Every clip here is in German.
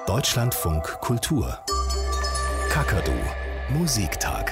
Deutschlandfunk Kultur. Kakadu Musiktag.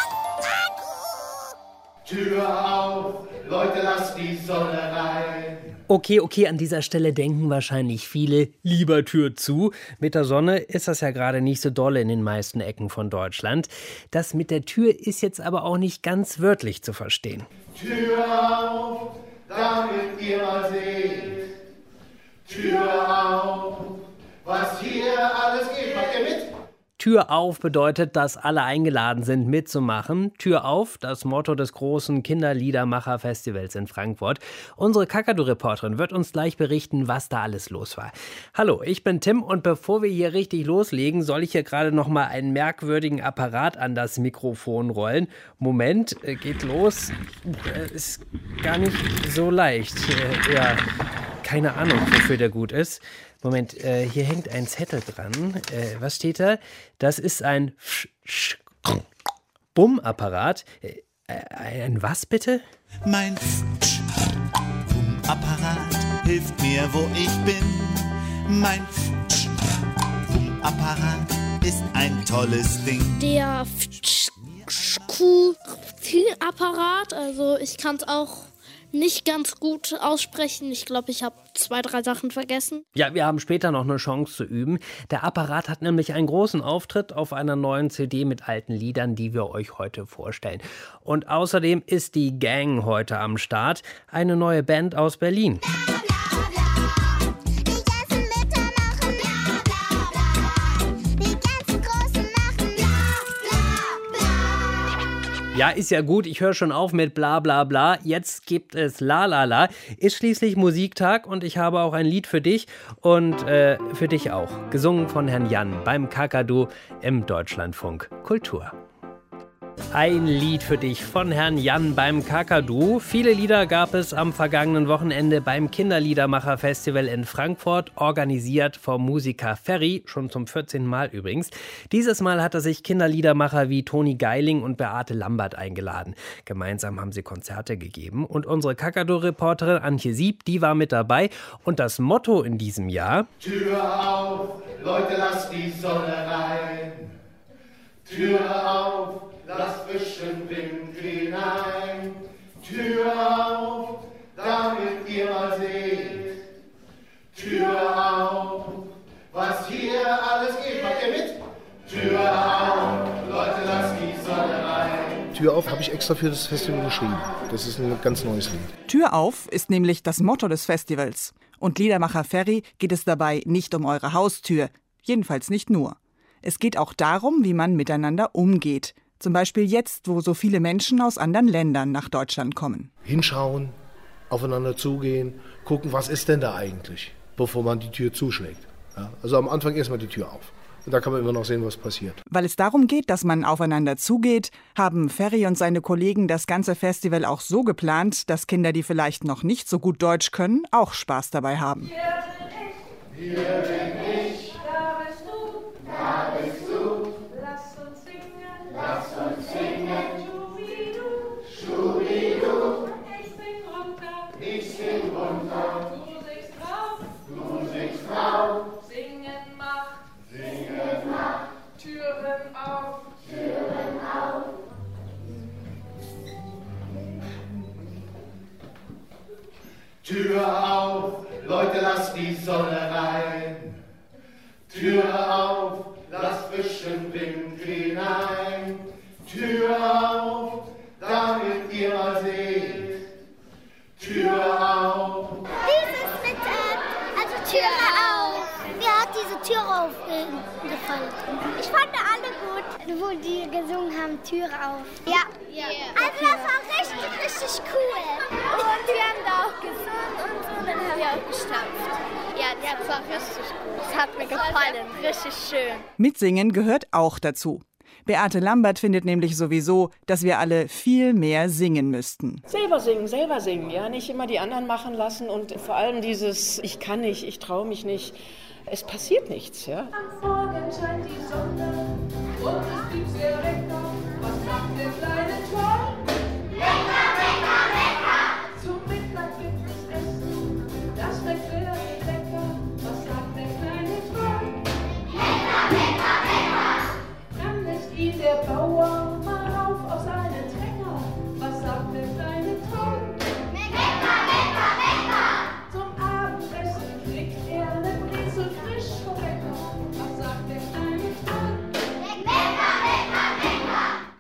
Tür auf, Leute, lasst die Sonne rein. Okay, an dieser Stelle denken wahrscheinlich viele, lieber Tür zu. Mit der Sonne ist das ja gerade nicht so doll in den meisten Ecken von Deutschland. Das mit der Tür ist jetzt aber auch nicht ganz wörtlich zu verstehen. Tür auf, damit ihr mal seht. Tür auf, was hier alles geht. Macht ihr mit? Tür auf bedeutet, dass alle eingeladen sind, mitzumachen. Tür auf, das Motto des großen Kinderliedermacher-Festivals in Frankfurt. Unsere Kakadu-Reporterin wird uns gleich berichten, was da alles los war. Hallo, ich bin Tim und bevor wir hier richtig loslegen, soll ich hier gerade noch mal einen merkwürdigen Apparat an das Mikrofon rollen. Moment, geht los. Ist gar nicht so leicht. Ja, keine Ahnung, wofür der gut ist. Moment, hier hängt ein Zettel dran. Was steht da? Das ist ein Bummapparat. Ein was bitte? Mein Bummapparat hilft mir, wo ich bin. Mein Bummapparat ist ein tolles Ding. Der Apparat, also ich kann es auch nicht ganz gut aussprechen. Ich glaube, ich habe 2, 3 Sachen vergessen. Ja, wir haben später noch eine Chance zu üben. Der Apparat hat nämlich einen großen Auftritt auf einer neuen CD mit alten Liedern, die wir euch heute vorstellen. Und außerdem ist die Gang heute am Start, eine neue Band aus Berlin. Ja, ist ja gut, ich höre schon auf mit bla bla bla. Jetzt gibt es la la la. Ist schließlich Musiktag und ich habe auch ein Lied für dich und für dich auch. Gesungen von Herrn Jan beim Kakadu im Deutschlandfunk Kultur. Ein Lied für dich von Herrn Jan beim Kakadu. Viele Lieder gab es am vergangenen Wochenende beim Kinderliedermacher-Festival in Frankfurt, organisiert vom Musiker Ferry, schon zum 14. Mal übrigens. Dieses Mal hat er sich Kinderliedermacher wie Toni Geiling und Beate Lambert eingeladen. Gemeinsam haben sie Konzerte gegeben und unsere Kakadu-Reporterin Antje Sieb, die war mit dabei. Und das Motto in diesem Jahr: Tür auf, Leute, lasst die Sonne rein. Tür auf, lasst frischen Wind hinein. Tür auf, damit ihr mal seht. Tür auf, was hier alles geht. Macht ihr mit? Tür auf, Leute, lasst die Sonne rein. Tür auf habe ich extra für das Festival geschrieben. Das ist ein ganz neues Lied. Tür auf ist nämlich das Motto des Festivals. Und Liedermacher Ferry geht es dabei nicht um eure Haustür. Jedenfalls nicht nur. Es geht auch darum, wie man miteinander umgeht. Zum Beispiel jetzt, wo so viele Menschen aus anderen Ländern nach Deutschland kommen. Hinschauen, aufeinander zugehen, gucken, was ist denn da eigentlich, bevor man die Tür zuschlägt. Ja, also am Anfang erstmal die Tür auf. Und da kann man immer noch sehen, was passiert. Weil es darum geht, dass man aufeinander zugeht, haben Ferry und seine Kollegen das ganze Festival auch so geplant, dass Kinder, die vielleicht noch nicht so gut Deutsch können, auch Spaß dabei haben. Hier bin ich. Da bist du. Da bist du. Lass uns singen. Lass uns singen. Schubidu. Schubidu. Ich sing runter. Ich sing runter. Du singst rauf. Du singst rauf. Singen macht. Singen macht. Türen auf. Türen auf. Tür auf, Leute, lasst die Sonne rein. Tür auf, lasst frischen Wind hinein. Tür auf, damit ihr mal seht. Tür auf. Dieses mit, also Türe auf. Mir hat diese Tür aufgefallen. Ich fand alle gut, wo die gesungen haben, Tür auf. Ja. Also das war richtig cool. Und wir haben da auch gesungen und so, dann haben wir auch gestampft. Ja, das war richtig gut. Das hat mir gefallen, richtig schön. Mitsingen gehört auch dazu. Beate Lambert findet nämlich sowieso, dass wir alle viel mehr singen müssten. Selber singen, ja, nicht immer die anderen machen lassen und vor allem dieses Ich kann nicht, ich traue mich nicht, es passiert nichts, ja. Am Morgen scheint die Sonne und es gibt sehr lecker. Was sagt der kleine Troll? Lecker, lecker, lecker! Zum Mittag gibt es Essen, das schmeckt wirklich lecker. Was sagt der kleine Troll?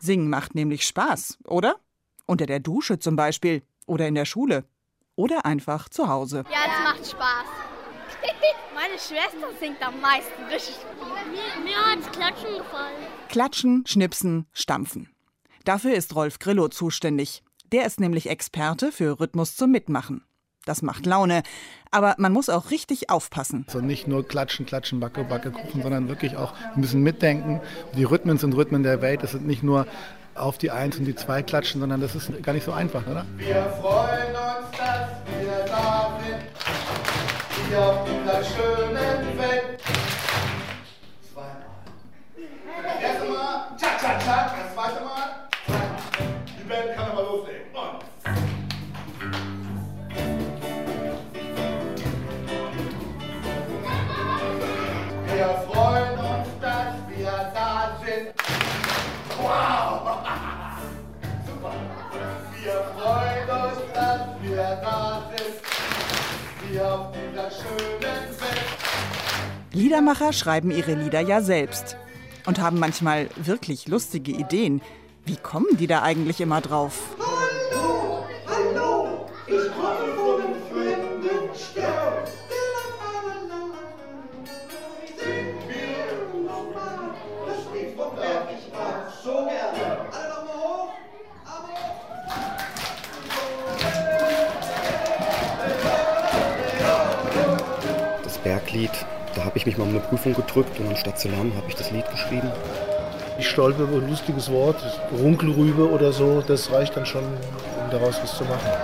Singen macht nämlich Spaß, oder? Unter der Dusche zum Beispiel. Oder in der Schule. Oder einfach zu Hause. Ja, das macht Spaß. Meine Schwester singt am meisten richtig gut. Mir hat's Klatschen gefallen. Klatschen, schnipsen, stampfen. Dafür ist Rolf Grillo zuständig. Der ist nämlich Experte für Rhythmus zum Mitmachen. Das macht Laune, aber man muss auch richtig aufpassen. Also nicht nur klatschen, klatschen, Backe, Backe, Kuchen, sondern wirklich auch, wir müssen mitdenken. Die Rhythmen sind Rhythmen der Welt. Es sind nicht nur auf die 1 und die 2 klatschen, sondern das ist gar nicht so einfach, oder? Wir freuen uns, dass wir da sind, hier auf dieser schönen Welt. Zweimal. Das erste Mal, tschak, tschak, tschak. Das zweite Mal, zweimal. Die Band kann aber loslegen. Und wir freuen uns, dass wir da sind. Wow! Super! Wir freuen uns, dass wir da sind. Hier auf dieser schönen Welt. Liedermacher schreiben ihre Lieder ja selbst und haben manchmal wirklich lustige Ideen. Wie kommen die da eigentlich immer drauf? Hallo, hallo, ich komme von dem fremden Stern. Sing mir nochmal das Lied vom Berg, ich mag so gerne. Alle nochmal hoch, Das Berglied, da habe ich mich mal um eine Prüfung gedrückt und anstatt zu lernen habe ich das Lied geschrieben. Ich stolper über ein lustiges Wort, Runkelrübe oder so, das reicht dann schon, um daraus was zu machen.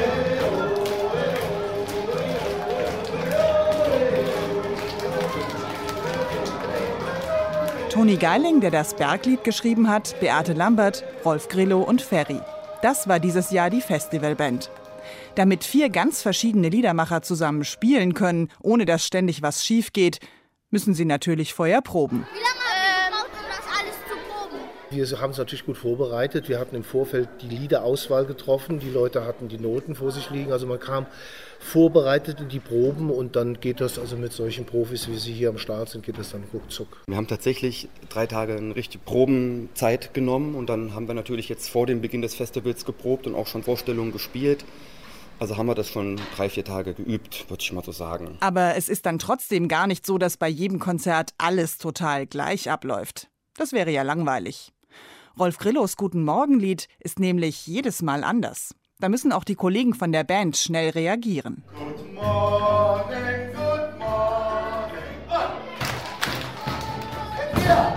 Toni Geiling, der das Berglied geschrieben hat, Beate Lambert, Rolf Grillo und Ferry. Das war dieses Jahr die Festivalband. Damit 4 ganz verschiedene Liedermacher zusammen spielen können, ohne dass ständig was schief geht, müssen sie natürlich vorher proben. Wie lange braucht man das alles zu proben? Wir haben es natürlich gut vorbereitet. Wir hatten im Vorfeld die Liederauswahl getroffen. Die Leute hatten die Noten vor sich liegen. Also man kam vorbereitet in die Proben und dann geht das also mit solchen Profis, wie sie hier am Start sind, geht das dann ruckzuck. Wir haben tatsächlich 3 Tage eine richtige Probenzeit genommen und dann haben wir natürlich jetzt vor dem Beginn des Festivals geprobt und auch schon Vorstellungen gespielt. Also haben wir das schon 3-4 Tage geübt, würde ich mal so sagen. Aber es ist dann trotzdem gar nicht so, dass bei jedem Konzert alles total gleich abläuft. Das wäre ja langweilig. Rolf Grillos Guten Morgen-Lied ist nämlich jedes Mal anders. Da müssen auch die Kollegen von der Band schnell reagieren. Good morning, good morning. Jetzt hier.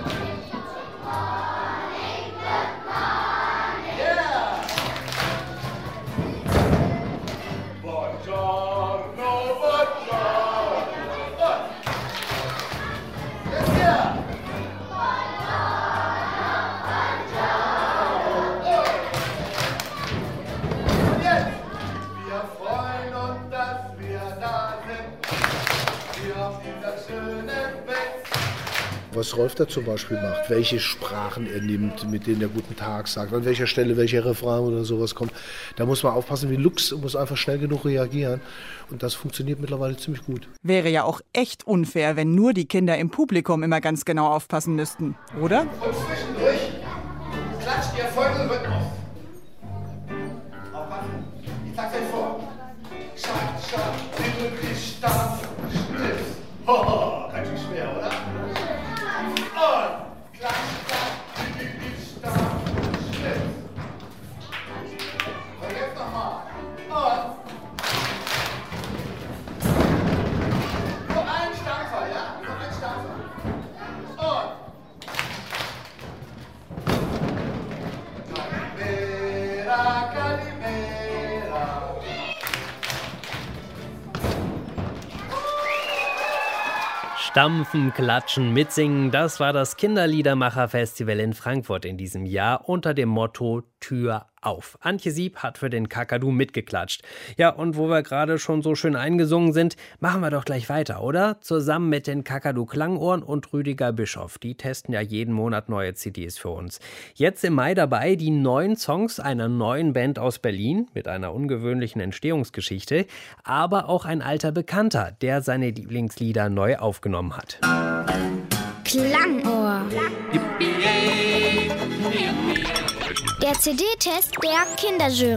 Was Rolf da zum Beispiel macht, welche Sprachen er nimmt, mit denen er Guten Tag sagt, an welcher Stelle welcher Refrain oder sowas kommt. Da muss man aufpassen, wie Lux muss einfach schnell genug reagieren. Und das funktioniert mittlerweile ziemlich gut. Wäre ja auch echt unfair, wenn nur die Kinder im Publikum immer ganz genau aufpassen müssten, oder? Und zwischendurch klatscht ihr folgenden Rhythmus. Aufpassen, ich sag's euch vor. Schlag, schlag, Titel, Stampf, Schnips. Hoho, ganz schön schwer, oder? Und klatsch, klatsch, Titel, Stampf, Schnips. Und jetzt nochmal. Und nur ein Stampfer, ja? Nur ein Stampfer. Und Calimera, Calimera. Stampfen, klatschen, mitsingen, das war das Kinderliedermacher-Festival in Frankfurt in diesem Jahr unter dem Motto Tür auf. Antje Sieb hat für den Kakadu mitgeklatscht. Ja, und wo wir gerade schon so schön eingesungen sind, machen wir doch gleich weiter, oder? Zusammen mit den Kakadu Klangohren und Rüdiger Bischoff. Die testen ja jeden Monat neue CDs für uns. Jetzt im Mai dabei die 9 Songs einer neuen Band aus Berlin mit einer ungewöhnlichen Entstehungsgeschichte, aber auch ein alter Bekannter, der seine Lieblingslieder neu aufgenommen hat. Klangohr. Yippie, Der CD-Test der Kinderjury.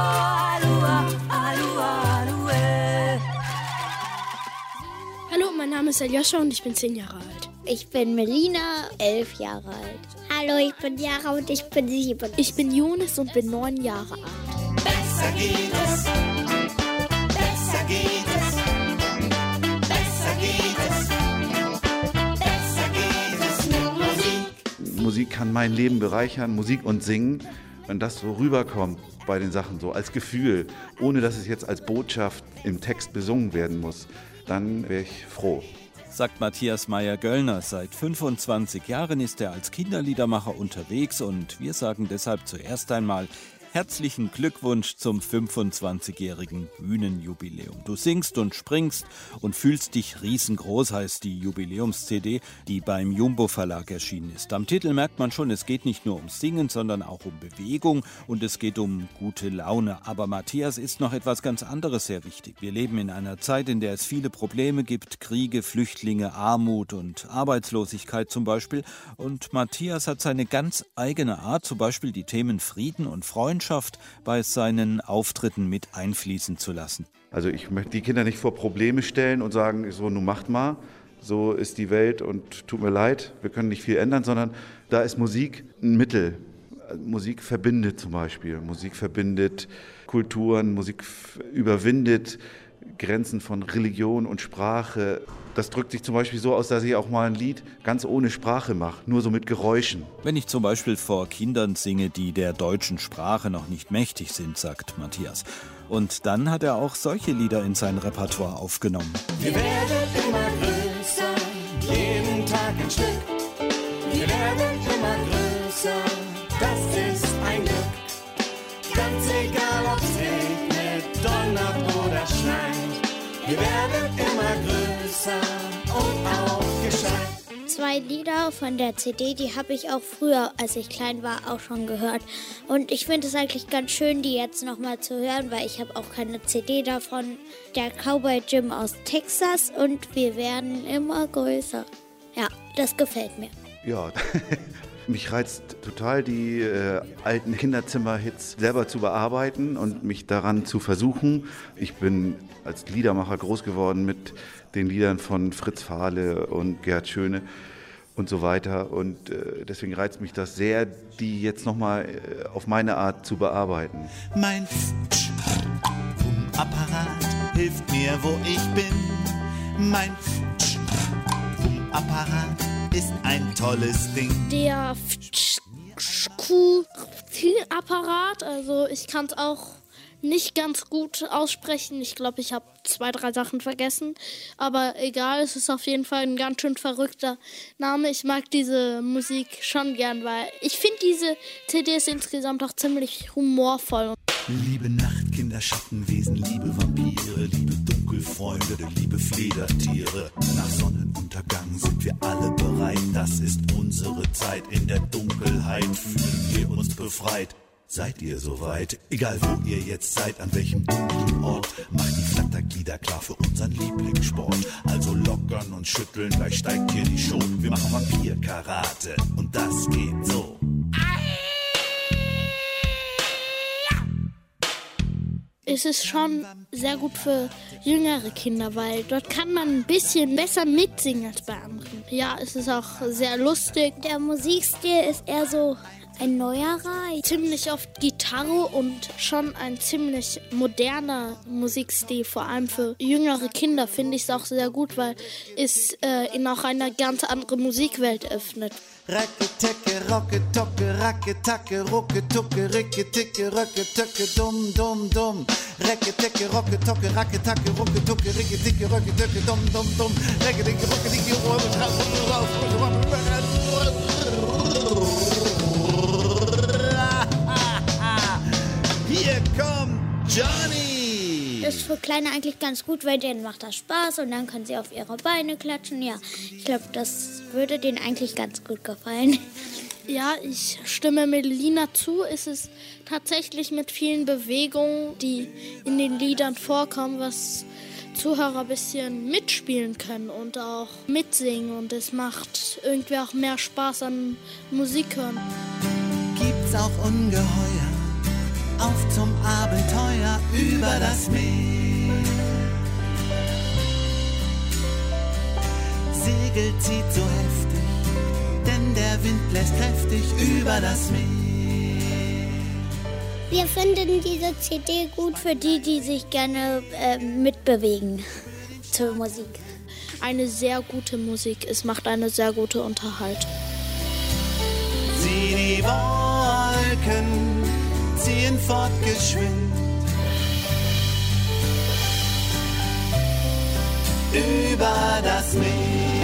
Hallo, mein Name ist Aljoscha und ich bin 10 Jahre alt. Ich bin Melina, 11 Jahre alt. Hallo, ich bin Jara und ich bin 7. Ich bin Jonas und bin 9 Jahre alt. Besser geht es. Besser geht es. Besser geht es. Besser geht es mit Musik. Musik kann mein Leben bereichern, Musik und Singen. Wenn das so rüberkommt bei den Sachen, so als Gefühl, ohne dass es jetzt als Botschaft im Text besungen werden muss, dann wäre ich froh. Sagt Matthias Meyer-Göllner. Seit 25 Jahren ist er als Kinderliedermacher unterwegs und wir sagen deshalb zuerst einmal herzlichen Glückwunsch zum 25-jährigen Bühnenjubiläum. Du singst und springst und fühlst dich riesengroß, heißt die Jubiläums-CD, die beim Jumbo Verlag erschienen ist. Am Titel merkt man schon, es geht nicht nur ums Singen, sondern auch um Bewegung und es geht um gute Laune. Aber Matthias, ist noch etwas ganz anderes sehr wichtig. Wir leben in einer Zeit, in der es viele Probleme gibt, Kriege, Flüchtlinge, Armut und Arbeitslosigkeit zum Beispiel. Und Matthias hat seine ganz eigene Art, zum Beispiel die Themen Frieden und Freundschaft bei seinen Auftritten mit einfließen zu lassen. Also ich möchte die Kinder nicht vor Probleme stellen und sagen, so nun macht mal, so ist die Welt und tut mir leid, wir können nicht viel ändern, sondern da ist Musik ein Mittel. Musik verbindet zum Beispiel, Musik verbindet Kulturen, Musik überwindet Grenzen von Religion und Sprache. Das drückt sich zum Beispiel so aus, dass ich auch mal ein Lied ganz ohne Sprache mache, nur so mit Geräuschen. Wenn ich zum Beispiel vor Kindern singe, die der deutschen Sprache noch nicht mächtig sind, sagt Matthias. Und dann hat er auch solche Lieder in sein Repertoire aufgenommen. Wir werden immer größer, jeden Tag ein Stück. Wir werden immer größer, das ist ein Glück. Ganz egal, ob's regnet, donnert oder schneit. Wir werden immer größer und auch gescheit. 2 Lieder von der CD, die habe ich auch früher, als ich klein war, auch schon gehört. Und ich finde es eigentlich ganz schön, die jetzt nochmal zu hören, weil ich habe auch keine CD davon. Der Cowboy Jim aus Texas und wir werden immer größer. Ja, das gefällt mir. Ja, mich reizt total, die alten Kinderzimmer-Hits selber zu bearbeiten und mich daran zu versuchen. Ich bin als Liedermacher groß geworden mit den Liedern von Fritz Fahle und Gerhard Schöne und so weiter. Und deswegen reizt mich das sehr, die jetzt nochmal auf meine Art zu bearbeiten. Mein Apparat hilft mir, wo ich bin. Mein Apparat ist ein tolles Ding. Der Apparat, also ich kann es auch nicht ganz gut aussprechen. Ich glaube, ich habe 2, 3 Sachen vergessen. Aber egal, es ist auf jeden Fall ein ganz schön verrückter Name. Ich mag diese Musik schon gern, weil ich finde diese CD ist insgesamt auch ziemlich humorvoll. Liebe Nachtkinder, Schattenwesen, liebe Vampire, liebe Dunkelfreunde, liebe Fledertiere. Nach Sonnenuntergang sind wir alle bereit. Das ist unsere Zeit. In der Dunkelheit fühlen wir uns befreit. Seid ihr soweit? Egal wo ihr jetzt seid, an welchem dunklen Ort, macht die Flatterglieder klar für unseren Lieblingssport. Also lockern und schütteln, gleich steigt hier die Show. Wir machen Vampir-Karate und das geht so. Es ist schon sehr gut für jüngere Kinder, weil dort kann man ein bisschen besser mitsingen als bei anderen. Ja, es ist auch sehr lustig. Der Musikstil ist eher so ein neuerer. Ziemlich oft Gitarre und schon ein ziemlich moderner Musikstil. Vor allem für jüngere Kinder finde ich es auch sehr gut, weil es ihnen auch eine ganz andere Musikwelt öffnet. Racke-Tacke, Rocke-Tocke, Racke-Tacke, Rucke-Tucke, Ricke-Ticke, Röcke-Töcke, Dumm, Dumm, Dumm. Racke-Tacke, Rocke-Tocke, Racke-Tacke, Rucke-Tucke, Ricke-Ticke, Röcke-Töcke, Dumm, Dumm, Dumm. Racke-Ticke, Rucke-Ticke, Hier kommt Johnny! Ist für Kleine eigentlich ganz gut, weil denen macht das Spaß und dann können sie auf ihre Beine klatschen. Ja, ich glaube, das würde denen eigentlich ganz gut gefallen. Ja, ich stimme Melina zu. Es ist tatsächlich mit vielen Bewegungen, die in den Liedern vorkommen, was Zuhörer ein bisschen mitspielen können und auch mitsingen. Und es macht irgendwie auch mehr Spaß an Musik hören. Gibt's geht's auch ungeheuer auf zum Abenteuer über das Meer. Segel zieht so heftig, denn der Wind bläst kräftig über das Meer. Wir finden diese CD gut für die, die sich gerne mitbewegen zur Musik. Eine sehr gute Musik, es macht eine sehr gute Unterhaltung. Sieh die Wolken ziehen fortgeschwind über das Meer.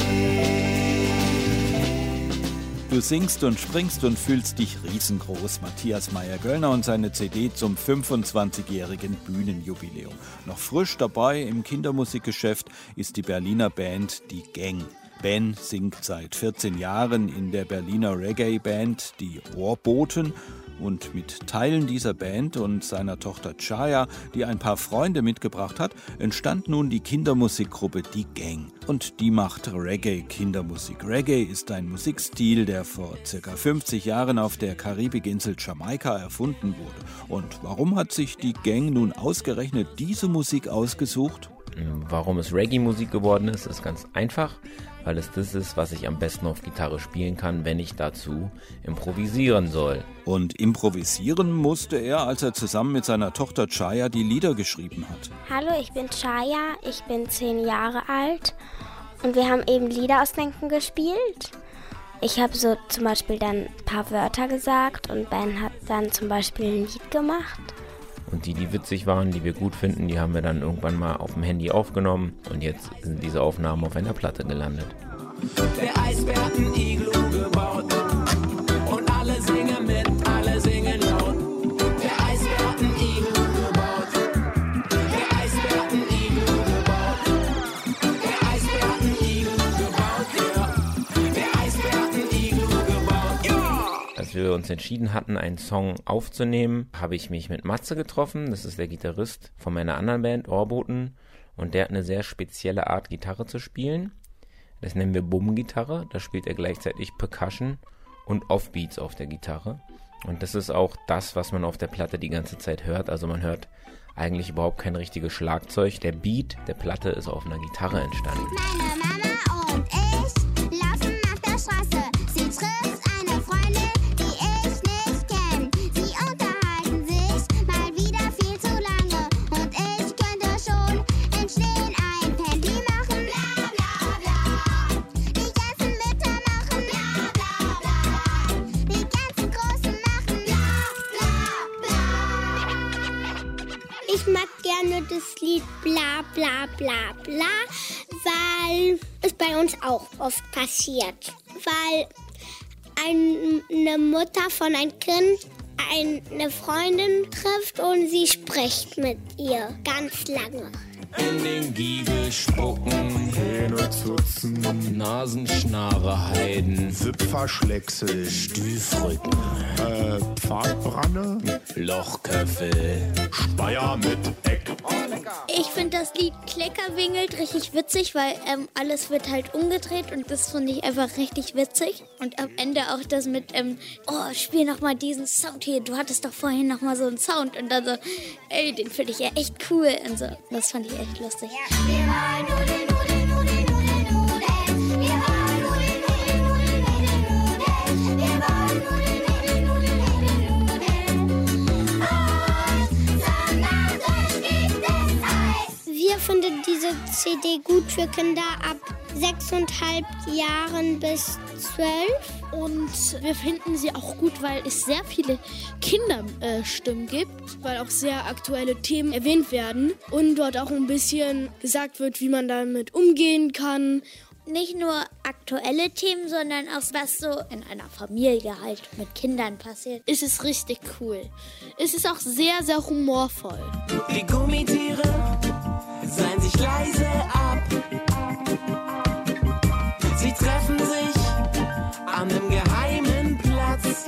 Du singst und springst und fühlst dich riesengroß. Matthias Mayr-Göllner und seine CD zum 25-jährigen Bühnenjubiläum. Noch frisch dabei im Kindermusikgeschäft ist die Berliner Band Die Gang. Ben singt seit 14 Jahren in der Berliner Reggae-Band Die Ohrboten. Und mit Teilen dieser Band und seiner Tochter Chaya, die ein paar Freunde mitgebracht hat, entstand nun die Kindermusikgruppe Die Gang. Und die macht Reggae-Kindermusik. Reggae ist ein Musikstil, der vor ca. 50 Jahren auf der Karibikinsel Jamaika erfunden wurde. Und warum hat sich Die Gang nun ausgerechnet diese Musik ausgesucht? Warum es Reggae-Musik geworden ist, ist ganz einfach, weil es das ist, was ich am besten auf Gitarre spielen kann, wenn ich dazu improvisieren soll. Und improvisieren musste er, als er zusammen mit seiner Tochter Chaya die Lieder geschrieben hat. Hallo, ich bin Chaya, ich bin 10 Jahre alt und wir haben eben Lieder ausdenken gespielt. Ich habe so zum Beispiel dann ein paar Wörter gesagt und Ben hat dann zum Beispiel ein Lied gemacht. Und die witzig waren, die wir gut finden, die haben wir dann irgendwann mal auf dem Handy aufgenommen. Und jetzt sind diese Aufnahmen auf einer Platte gelandet. Der Eisbär hat ein Iglu gebaut und alle singen mit, alle singen laut. Der Eisbär hat ein Iglu gebaut. Der Eisbär hat ein Iglu gebaut. Der Eisbär hat ein Iglu gebaut, ja. Der Eisbär hat ein Iglu gebaut, ja. Als wir uns entschieden hatten, einen Song aufzunehmen, habe ich mich mit Matze getroffen. Das ist der Gitarrist von meiner anderen Band, Ohrboten. Und der hat eine sehr spezielle Art, Gitarre zu spielen. Das nennen wir Bumm-Gitarre. Da spielt er gleichzeitig Percussion und Offbeats auf der Gitarre. Und das ist auch das, was man auf der Platte die ganze Zeit hört. Also man hört eigentlich überhaupt kein richtiges Schlagzeug. Der Beat der Platte ist auf einer Gitarre entstanden. Meine Mama und ich laufen auf der Straße. Sie trifft eine Freundin, die ich nicht kenne. Sie unterhalten sich mal wieder viel zu lange. Und ich könnte schon im Stehen einpennen. Die machen bla bla bla. Die ganzen Mütter machen bla bla bla. Die ganzen Großen machen bla bla bla. Ich mag gerne das Lied bla bla bla bla, weil es bei uns auch oft passiert. Weil eine Mutter von einem Kind eine Freundin trifft und sie spricht mit ihr ganz lange. In den Giebel spucken, Hähne zutzen, Nasenschnare heiden, Zipferschlecksel, Stüfrücken, Pfadbranne, Lochköffel, Speyer mit Eck. Ich finde das Lied Kleckerwingelt richtig witzig, weil alles wird halt umgedreht und das finde ich einfach richtig witzig. Und am Ende auch das mit, spiel nochmal diesen Sound hier, du hattest doch vorhin nochmal so einen Sound und dann so, ey, den finde ich ja echt cool und so. Das fand ich echt lustig. Ja. Wir wollen Nudeln, Nudeln, Nudeln, Nudeln, Nudeln. Wir wollen Nudeln, Nudeln, Nudeln, Nudeln, Nudeln. Wir wollen Nudeln, Nudeln, Nudeln, Nudeln, Nudeln. Und Sonntag gibt es Eis. Wir finden diese CD gut für Kinder ab 6,5 Jahren bis 12. Und wir finden sie auch gut, weil es sehr viele Kinderstimmen gibt, weil auch sehr aktuelle Themen erwähnt werden und dort auch ein bisschen gesagt wird, wie man damit umgehen kann. Nicht nur aktuelle Themen, sondern auch was so in einer Familie halt mit Kindern passiert. Es ist richtig cool. Es ist auch sehr, sehr humorvoll. Die Gummitiere seien sich leise ab. Sie treffen sich an einem geheimen Platz.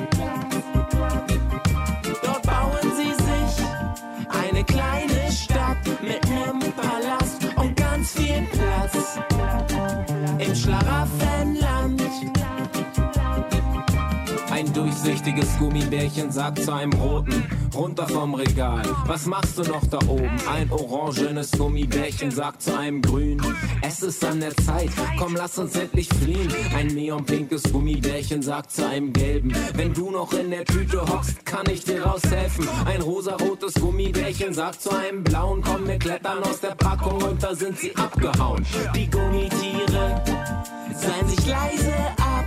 Dort bauen sie sich eine kleine Stadt mit einem Palast und ganz viel Platz. Im Schlaraffenland. Ein durchsichtiges Gummibärchen sagt zu einem roten, runter vom Regal. Was machst du noch da oben? Ein orangenes Gummibärchen sagt zu einem grün, es ist an der Zeit, komm lass uns endlich fliehen. Ein neonpinkes Gummibärchen sagt zu einem gelben, wenn du noch in der Tüte hockst, kann ich dir raushelfen. Ein rosarotes Gummibärchen sagt zu einem blauen, komm wir klettern aus der Packung und da sind sie abgehauen. Die Gummitiere seien sich leise ab.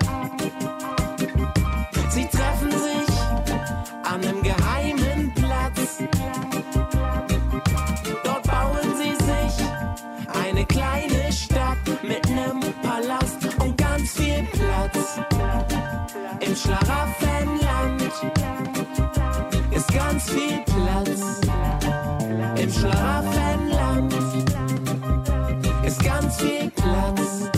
Sie treffen sich an einem geheimen Platz. Dort bauen sie sich eine kleine Stadt mit einem Palast und ganz viel Platz. Im Schlaraffenland ist ganz viel Platz. Im Schlaraffenland ist ganz viel Platz.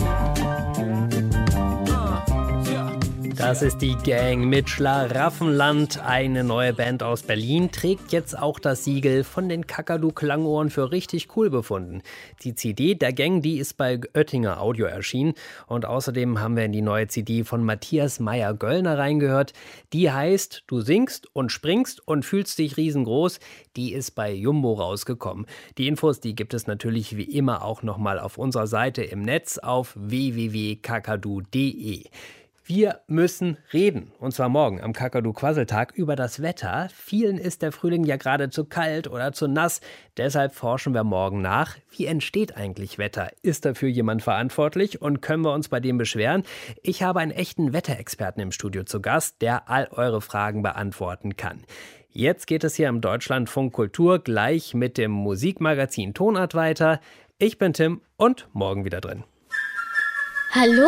Das ist die Gang mit Schlaraffenland. Eine neue Band aus Berlin trägt jetzt auch das Siegel von den Kakadu-Klangohren für richtig cool befunden. Die CD der Gang, die ist bei Oettinger Audio erschienen. Und außerdem haben wir in die neue CD von Matthias Meyer-Göllner reingehört. Die heißt Du singst und springst und fühlst dich riesengroß. Die ist bei Jumbo rausgekommen. Die Infos, die gibt es natürlich wie immer auch nochmal auf unserer Seite im Netz auf www.kakadu.de. Wir müssen reden, und zwar morgen am Kakadu-Quasseltag über das Wetter. Vielen ist der Frühling ja gerade zu kalt oder zu nass. Deshalb forschen wir morgen nach, wie entsteht eigentlich Wetter? Ist dafür jemand verantwortlich und können wir uns bei dem beschweren? Ich habe einen echten Wetterexperten im Studio zu Gast, der all eure Fragen beantworten kann. Jetzt geht es hier im Deutschlandfunk Kultur gleich mit dem Musikmagazin Tonart weiter. Ich bin Tim und morgen wieder drin. Hallo?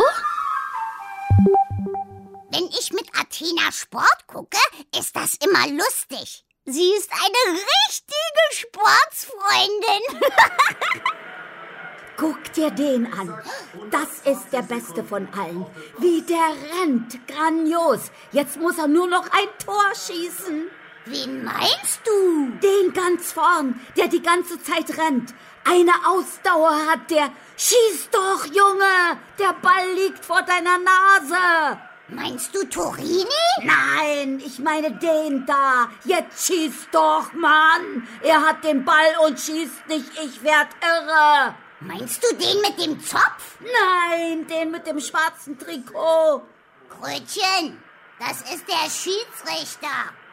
Wenn ich mit Athena Sport gucke, ist das immer lustig. Sie ist eine richtige Sportsfreundin. Guck dir den an. Das ist der Beste von allen. Wie der rennt. Grandios. Jetzt muss er nur noch ein Tor schießen. Wen meinst du? Den ganz vorn, der die ganze Zeit rennt. Eine Ausdauer hat der. Schieß doch, Junge. Der Ball liegt vor deiner Nase. Meinst du Torini? Nein, ich meine den da. Jetzt schieß doch, Mann. Er hat den Ball und schießt nicht. Ich werd irre. Meinst du den mit dem Zopf? Nein, den mit dem schwarzen Trikot. Krötchen, das ist der Schiedsrichter.